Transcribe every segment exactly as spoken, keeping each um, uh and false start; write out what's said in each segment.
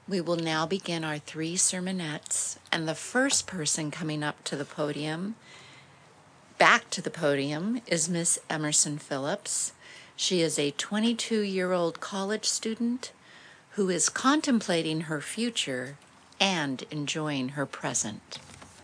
We will now begin our three sermonettes, and the first person coming up to the podium, back to the podium, is Miss Emerson Phillips. She is a twenty-two-year-old college student who is contemplating her future and enjoying her present.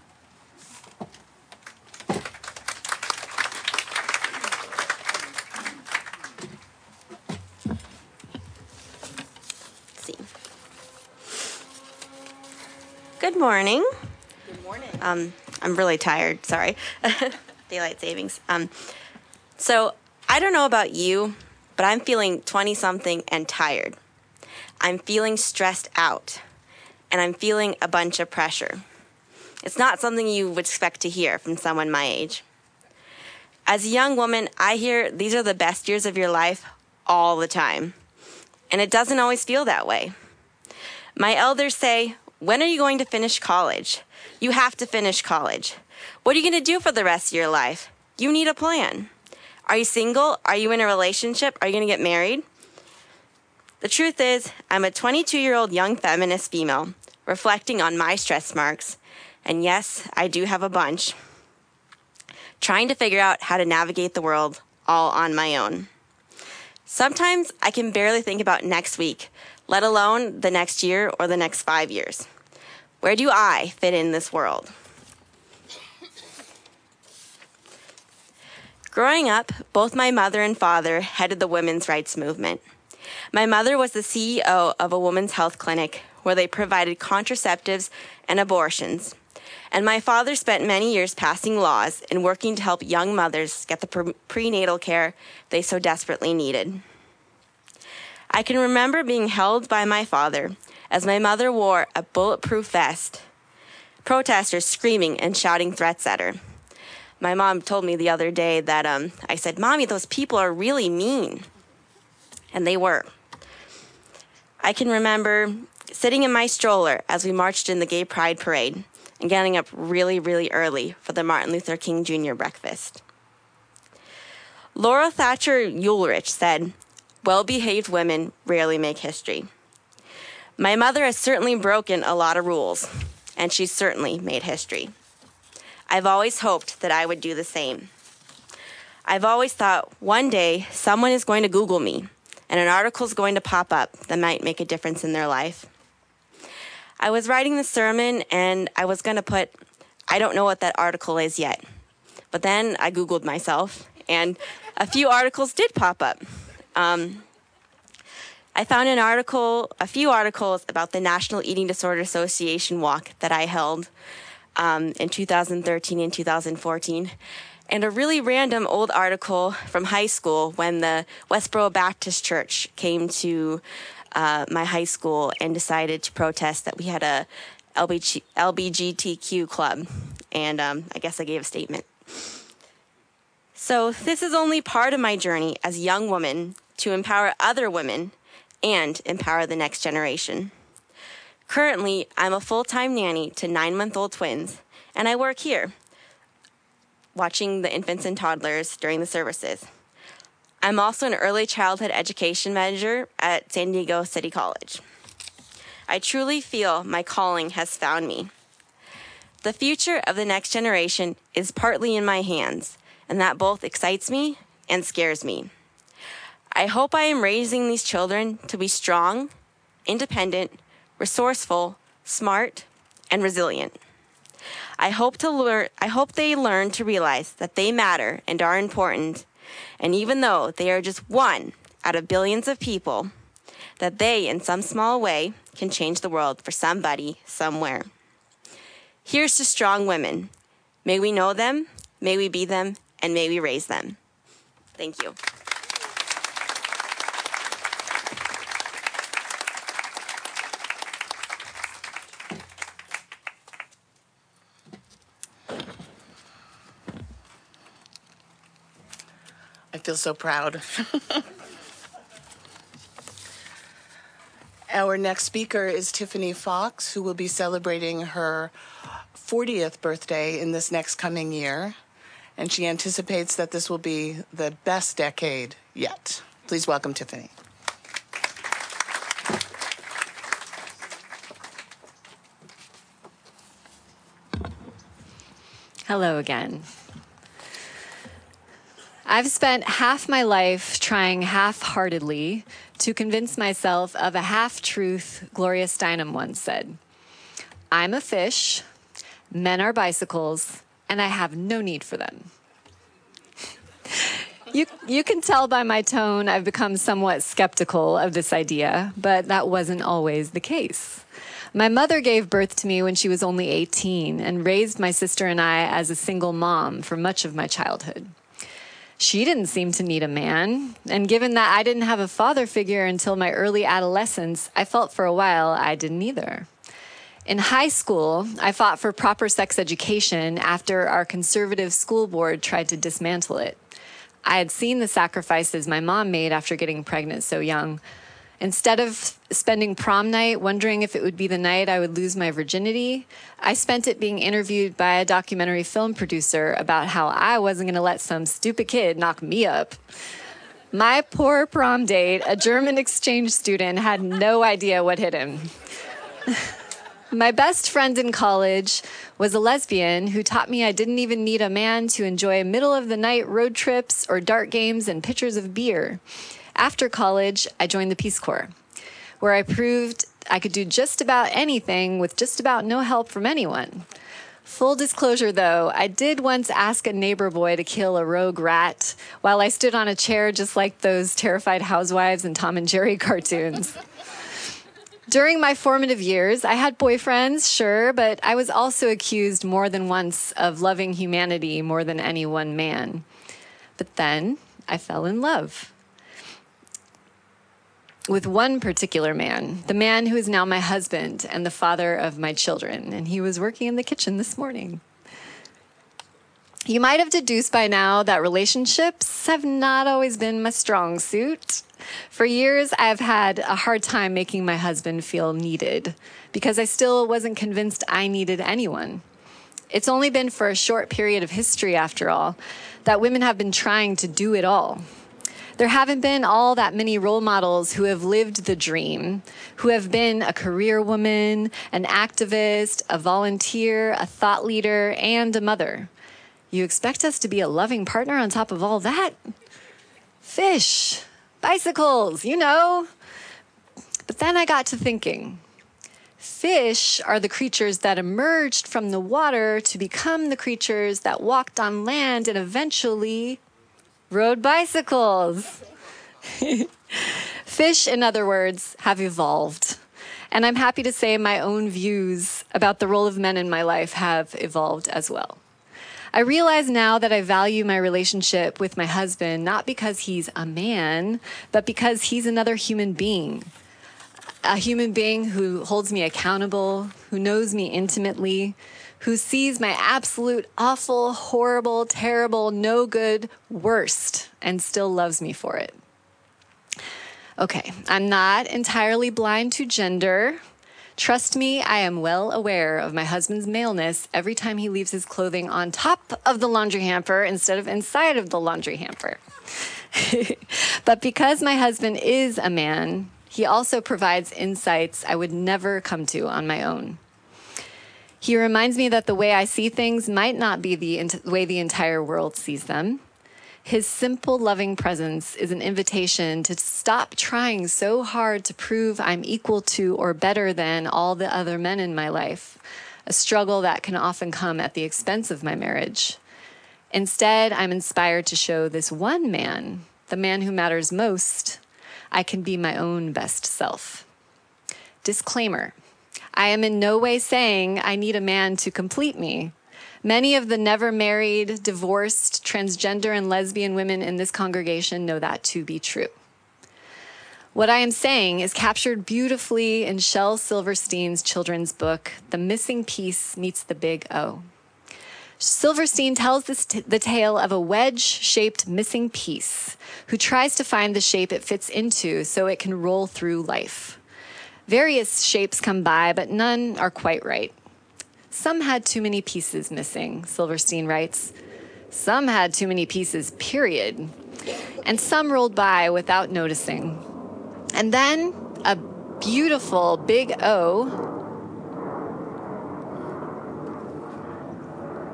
Good morning. Good morning. Um, I'm really tired, sorry. Daylight savings. Um, so I don't know about you, but I'm feeling twenty-something and tired. I'm feeling stressed out, and I'm feeling a bunch of pressure. It's not something you would expect to hear from someone my age. As a young woman, I hear these are the best years of your life all the time, and it doesn't always feel that way. My elders say, when are you going to finish college? You have to finish college. What are you going to do for the rest of your life? You need a plan. Are you single? Are you in a relationship? Are you going to get married? The truth is, I'm a twenty-two-year-old young feminist female reflecting on my stress marks. And yes, I do have a bunch. Trying to figure out how to navigate the world all on my own. Sometimes I can barely think about next week, let alone the next year or the next five years. Where do I fit in this world? Growing up, both my mother and father headed the women's rights movement. My mother was the C E O of a women's health clinic where they provided contraceptives and abortions. And my father spent many years passing laws and working to help young mothers get the pre- prenatal care they so desperately needed. I can remember being held by my father as my mother wore a bulletproof vest, protesters screaming and shouting threats at her. My mom told me the other day that um, I said, "Mommy, those people are really mean." And they were. I can remember sitting in my stroller as we marched in the Gay Pride Parade and getting up really, really early for the Martin Luther King Junior breakfast. Laura Thatcher Ulrich said, "Well-behaved women rarely make history." My mother has certainly broken a lot of rules, and she's certainly made history. I've always hoped that I would do the same. I've always thought one day someone is going to Google me, and an article is going to pop up that might make a difference in their life. I was writing the sermon, and I was going to put, I don't know what that article is yet. But then I Googled myself, and a few articles did pop up. Um, I found an article, a few articles about the National Eating Disorder Association walk that I held um, in two thousand thirteen and two thousand fourteen, and a really random old article from high school when the Westboro Baptist Church came to uh, my high school and decided to protest that we had a L B G T Q club, and um, I guess I gave a statement. So this is only part of my journey as a young woman to empower other women and empower the next generation. Currently, I'm a full-time nanny to nine-month-old twins, and I work here, watching the infants and toddlers during the services. I'm also an early childhood education manager at San Diego City College. I truly feel my calling has found me. The future of the next generation is partly in my hands, and that both excites me and scares me. I hope I am raising these children to be strong, independent, resourceful, smart, and resilient. I hope to learn, I hope they learn to realize that they matter and are important, and even though they are just one out of billions of people, that they, in some small way, can change the world for somebody, somewhere. Here's to strong women. May we know them, may we be them, and may we raise them. Thank you. I feel so proud. Our next speaker is Tiffany Fox, who will be celebrating her fortieth birthday in this next coming year, and she anticipates that this will be the best decade yet. Please welcome Tiffany. Hello again. I've spent half my life trying half-heartedly to convince myself of a half-truth Gloria Steinem once said. I'm a fish, men are bicycles, and I have no need for them. You, you can tell by my tone I've become somewhat skeptical of this idea, but that wasn't always the case. My mother gave birth to me when she was only eighteen and raised my sister and I as a single mom for much of my childhood. She didn't seem to need a man, and given that I didn't have a father figure until my early adolescence, I felt for a while I didn't either. In high school, I fought for proper sex education after our conservative school board tried to dismantle it. I had seen the sacrifices my mom made after getting pregnant so young. Instead of spending prom night wondering if it would be the night I would lose my virginity, I spent it being interviewed by a documentary film producer about how I wasn't going to let some stupid kid knock me up. My poor prom date, a German exchange student, had no idea what hit him. My best friend in college was a lesbian who taught me I didn't even need a man to enjoy middle-of-the-night road trips or dart games and pitchers of beer. After college, I joined the Peace Corps, where I proved I could do just about anything with just about no help from anyone. Full disclosure, though, I did once ask a neighbor boy to kill a rogue rat while I stood on a chair just like those terrified housewives in Tom and Jerry cartoons. During my formative years, I had boyfriends, sure, but I was also accused more than once of loving humanity more than any one man. But then I fell in love with one particular man, the man who is now my husband and the father of my children, and he was working in the kitchen this morning. You might have deduced by now that relationships have not always been my strong suit. For years, I've had a hard time making my husband feel needed because I still wasn't convinced I needed anyone. It's only been for a short period of history, after all, that women have been trying to do it all. There haven't been all that many role models who have lived the dream, who have been a career woman, an activist, a volunteer, a thought leader, and a mother. You expect us to be a loving partner on top of all that? Fish, bicycles, you know. But then I got to thinking. Fish are the creatures that emerged from the water to become the creatures that walked on land and eventually rode bicycles. Fish, in other words, have evolved. And I'm happy to say my own views about the role of men in my life have evolved as well. I realize now that I value my relationship with my husband not because he's a man, but because he's another human being. A human being who holds me accountable, who knows me intimately, who sees my absolute awful, horrible, terrible, no good, worst, and still loves me for it. Okay, I'm not entirely blind to gender. Trust me, I am well aware of my husband's maleness every time he leaves his clothing on top of the laundry hamper instead of inside of the laundry hamper. But because my husband is a man, he also provides insights I would never come to on my own. He reminds me that the way I see things might not be the ent- way the entire world sees them. His simple, loving presence is an invitation to stop trying so hard to prove I'm equal to or better than all the other men in my life, a struggle that can often come at the expense of my marriage. Instead, I'm inspired to show this one man, the man who matters most, I can be my own best self. Disclaimer, I am in no way saying I need a man to complete me. Many of the never married, divorced, transgender, and lesbian women in this congregation know that to be true. What I am saying is captured beautifully in Shel Silverstein's children's book, The Missing Piece Meets the Big O. Silverstein tells this t- the tale of a wedge-shaped missing piece who tries to find the shape it fits into so it can roll through life. Various shapes come by, but none are quite right. Some had too many pieces missing, Silverstein writes. Some had too many pieces, period. And some rolled by without noticing. And then a beautiful big O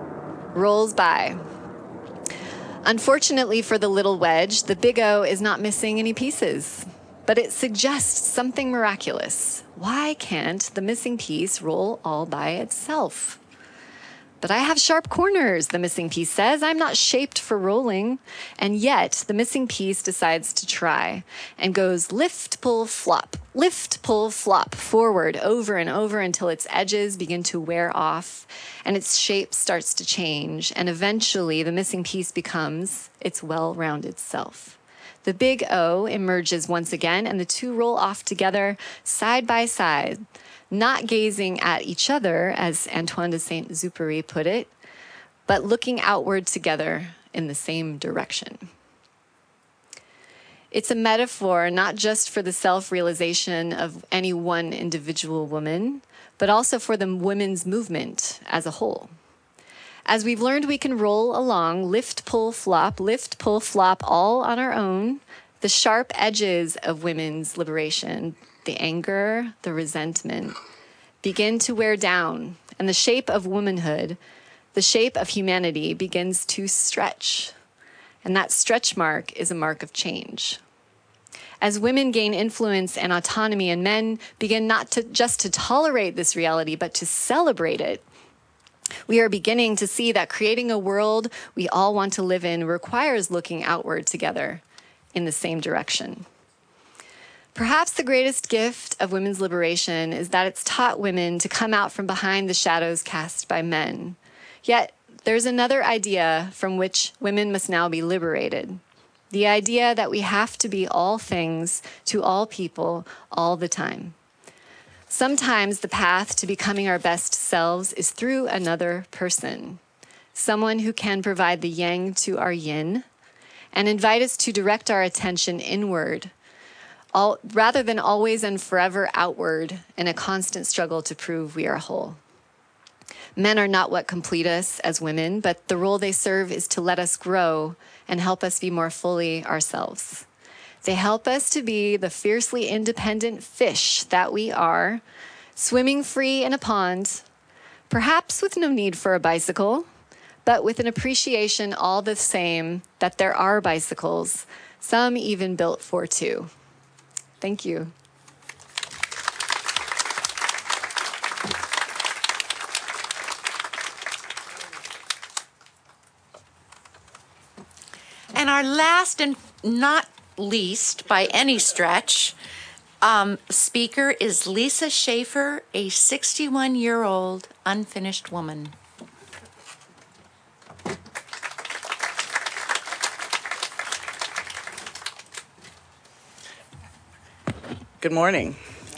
rolls by. Unfortunately for the little wedge, the big O is not missing any pieces, but it suggests something miraculous. Why can't the missing piece roll all by itself? But I have sharp corners, the missing piece says. I'm not shaped for rolling. And yet, the missing piece decides to try and goes lift, pull, flop, lift, pull, flop, forward over and over until its edges begin to wear off and its shape starts to change. And eventually, the missing piece becomes its well-rounded self. The big O emerges once again, and the two roll off together side by side, not gazing at each other, as Antoine de Saint-Exupéry put it, but looking outward together in the same direction. It's a metaphor not just for the self-realization of any one individual woman, but also for the women's movement as a whole. As we've learned, we can roll along, lift, pull, flop, lift, pull, flop, all on our own, the sharp edges of women's liberation, the anger, the resentment, begin to wear down, and the shape of womanhood, the shape of humanity, begins to stretch. And that stretch mark is a mark of change. As women gain influence and autonomy, and men begin not to just to tolerate this reality, but to celebrate it, we are beginning to see that creating a world we all want to live in requires looking outward together in the same direction. Perhaps the greatest gift of women's liberation is that it's taught women to come out from behind the shadows cast by men. Yet, there's another idea from which women must now be liberated. The idea that we have to be all things to all people all the time. Sometimes the path to becoming our best selves is through another person, someone who can provide the yang to our yin and invite us to direct our attention inward, all, rather than always and forever outward in a constant struggle to prove we are whole. Men are not what complete us as women, but the role they serve is to let us grow and help us be more fully ourselves. They help us to be the fiercely independent fish that we are, swimming free in a pond, perhaps with no need for a bicycle, but with an appreciation all the same that there are bicycles, some even built for two. Thank you. And our last and not least by any stretch um, speaker is Lisa Schaefer, a sixty-one-year-old unfinished woman. Good morning.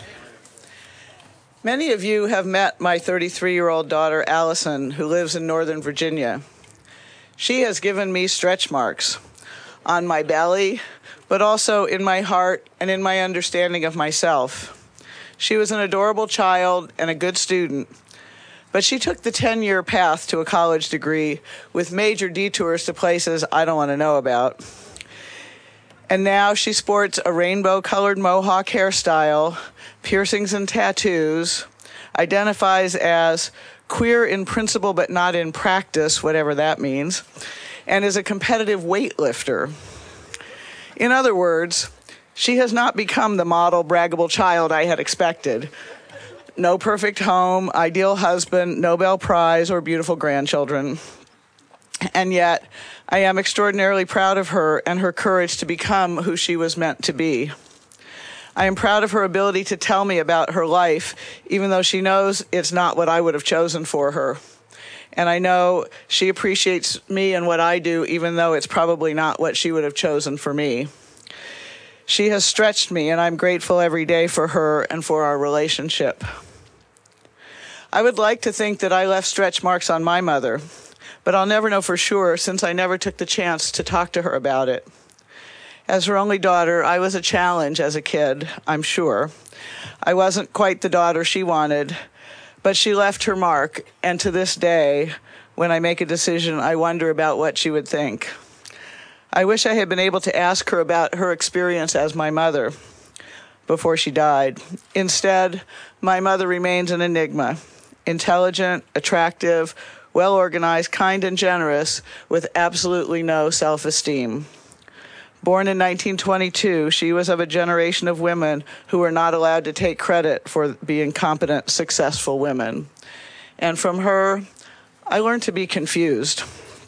Many of you have met my thirty-three-year-old daughter, Allison, who lives in Northern Virginia. She has given me stretch marks on my belly, but also in my heart and in my understanding of myself. She was an adorable child and a good student, but she took the ten-year path to a college degree with major detours to places I don't want to know about. And now she sports a rainbow-colored mohawk hairstyle, piercings and tattoos, identifies as queer in principle but not in practice, whatever that means, and is a competitive weightlifter. In other words, she has not become the model, braggable child I had expected. No perfect home, ideal husband, Nobel Prize, or beautiful grandchildren. And yet, I am extraordinarily proud of her and her courage to become who she was meant to be. I am proud of her ability to tell me about her life, even though she knows it's not what I would have chosen for her. And I know she appreciates me and what I do, even though it's probably not what she would have chosen for me. She has stretched me, and I'm grateful every day for her and for our relationship. I would like to think that I left stretch marks on my mother, but I'll never know for sure since I never took the chance to talk to her about it. As her only daughter, I was a challenge as a kid, I'm sure. I wasn't quite the daughter she wanted, but she left her mark, and to this day, when I make a decision, I wonder about what she would think. I wish I had been able to ask her about her experience as my mother before she died. Instead, my mother remains an enigma, intelligent, attractive, well-organized, kind, and generous, with absolutely no self-esteem. Born in nineteen twenty-two, she was of a generation of women who were not allowed to take credit for being competent, successful women. And from her, I learned to be confused.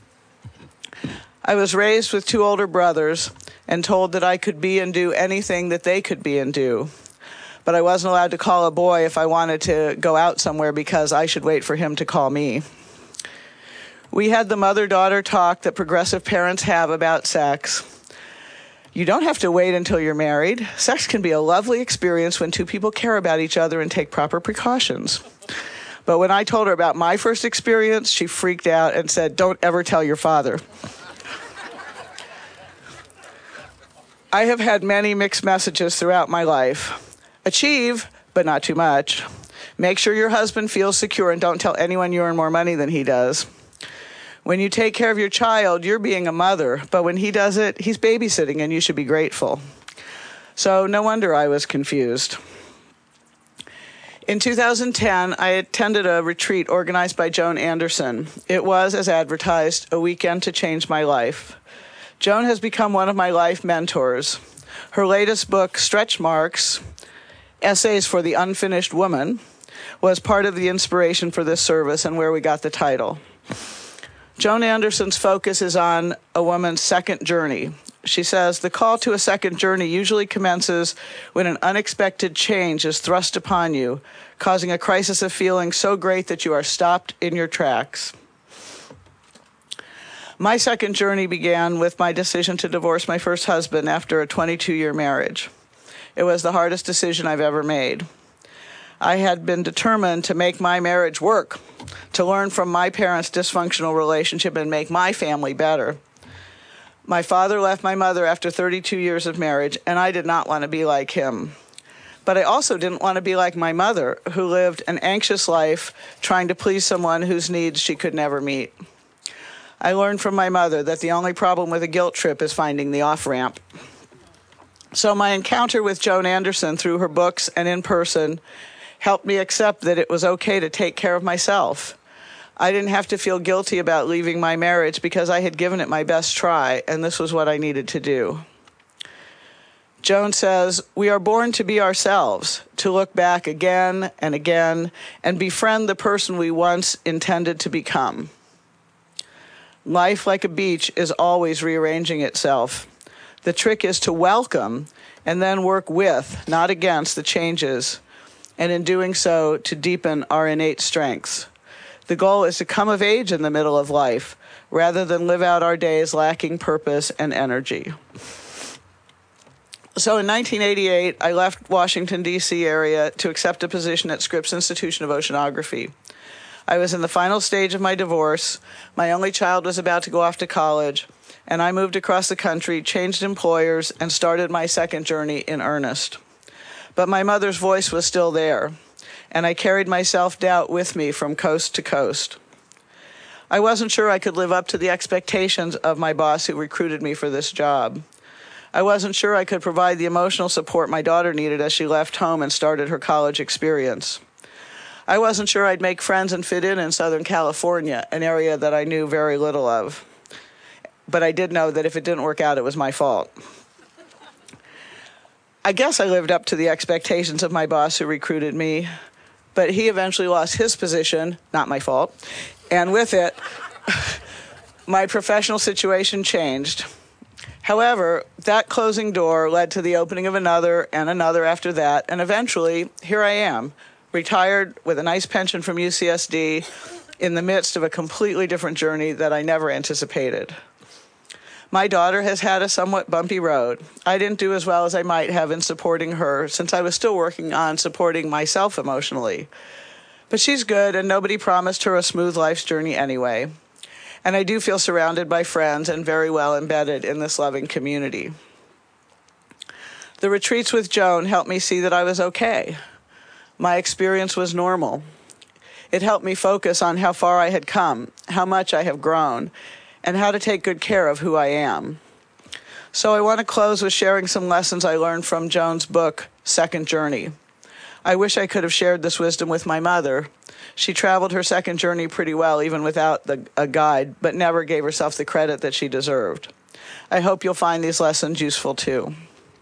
I was raised with two older brothers and told that I could be and do anything that they could be and do. But I wasn't allowed to call a boy if I wanted to go out somewhere because I should wait for him to call me. We had the mother-daughter talk that progressive parents have about sex. You don't have to wait until you're married. Sex can be a lovely experience when two people care about each other and take proper precautions. But when I told her about my first experience, she freaked out and said, "Don't ever tell your father." I have had many mixed messages throughout my life. Achieve, but not too much. Make sure your husband feels secure and don't tell anyone you earn more money than he does. When you take care of your child, you're being a mother, but when he does it, he's babysitting and you should be grateful. So no wonder I was confused. In two thousand ten, I attended a retreat organized by Joan Anderson. It was, as advertised, a weekend to change my life. Joan has become one of my life mentors. Her latest book, Stretch Marks, Essays for the Unfinished Woman, was part of the inspiration for this service and where we got the title. Joan Anderson's focus is on a woman's second journey. She says, the call to a second journey usually commences when an unexpected change is thrust upon you, causing a crisis of feeling so great that you are stopped in your tracks. My second journey began with my decision to divorce my first husband after a twenty-two-year marriage. It was the hardest decision I've ever made. I had been determined to make my marriage work, to learn from my parents' dysfunctional relationship and make my family better. My father left my mother after thirty-two years of marriage, and I did not want to be like him. But I also didn't want to be like my mother, who lived an anxious life trying to please someone whose needs she could never meet. I learned from my mother that the only problem with a guilt trip is finding the off-ramp. So my encounter with Joan Anderson through her books and in person helped me accept that it was okay to take care of myself. I didn't have to feel guilty about leaving my marriage because I had given it my best try, and this was what I needed to do. Joan says, we are born to be ourselves, to look back again and again and befriend the person we once intended to become. Life, like a beach, is always rearranging itself. The trick is to welcome and then work with, not against, the changes, and in doing so, to deepen our innate strengths. The goal is to come of age in the middle of life, rather than live out our days lacking purpose and energy. So in nineteen eighty-eight, I left Washington, D C area to accept a position at Scripps Institution of Oceanography. I was in the final stage of my divorce. My only child was about to go off to college, and I moved across the country, changed employers, and started my second journey in earnest. But my mother's voice was still there, and I carried my self-doubt with me from coast to coast. I wasn't sure I could live up to the expectations of my boss who recruited me for this job. I wasn't sure I could provide the emotional support my daughter needed as she left home and started her college experience. I wasn't sure I'd make friends and fit in in Southern California, an area that I knew very little of. But I did know that if it didn't work out, it was my fault. I guess I lived up to the expectations of my boss who recruited me, but he eventually lost his position, not my fault, and with it, my professional situation changed. However, that closing door led to the opening of another and another after that, and eventually, here I am, retired with a nice pension from U C S D in the midst of a completely different journey that I never anticipated. My daughter has had a somewhat bumpy road. I didn't do as well as I might have in supporting her since I was still working on supporting myself emotionally. But she's good, and nobody promised her a smooth life's journey anyway. And I do feel surrounded by friends and very well embedded in this loving community. The retreats with Joan helped me see that I was okay. My experience was normal. It helped me focus on how far I had come, how much I have grown, and how to take good care of who I am. So I want to close with sharing some lessons I learned from Joan's book, Second Journey. I wish I could have shared this wisdom with my mother. She traveled her second journey pretty well, even without the, a guide, but never gave herself the credit that she deserved. I hope you'll find these lessons useful too.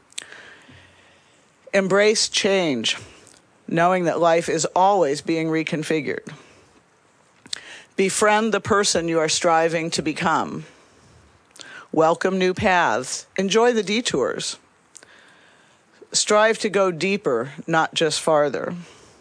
Embrace change, knowing that life is always being reconfigured. Befriend the person you are striving to become. Welcome new paths. Enjoy the detours. Strive to go deeper, not just farther.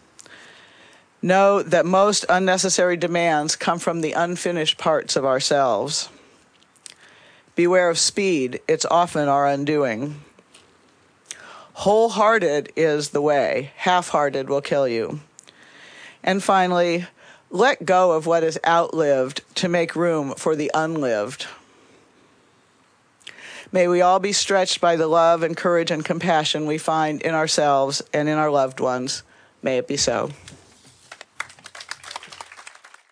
Know that most unnecessary demands come from the unfinished parts of ourselves. Beware of speed. It's often our undoing. Wholehearted is the way. Half-hearted will kill you. And finally, let go of what is outlived to make room for the unlived. May we all be stretched by the love and courage and compassion we find in ourselves and in our loved ones. May it be so.